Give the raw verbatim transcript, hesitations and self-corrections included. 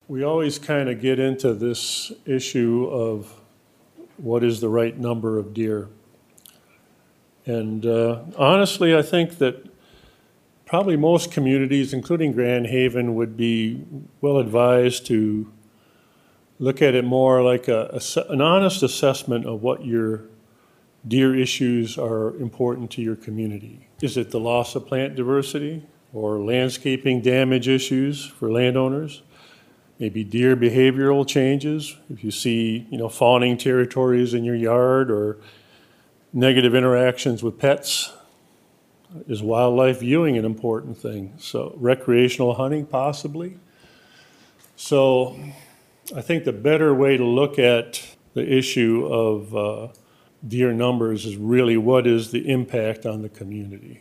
we always kind of get into this issue of what is the right number of deer. And uh, honestly, I think that probably most communities, including Grand Haven, would be well advised to look at it more like a, a, an honest assessment of what your deer issues are important to your community. Is it the loss of plant diversity or landscaping damage issues for landowners? Maybe deer behavioral changes. If you see, you know, fawning territories in your yard or negative interactions with pets. Is wildlife viewing an important thing? So recreational hunting possibly. So I think the better way to look at the issue of uh, deer numbers is really what is the impact on the community.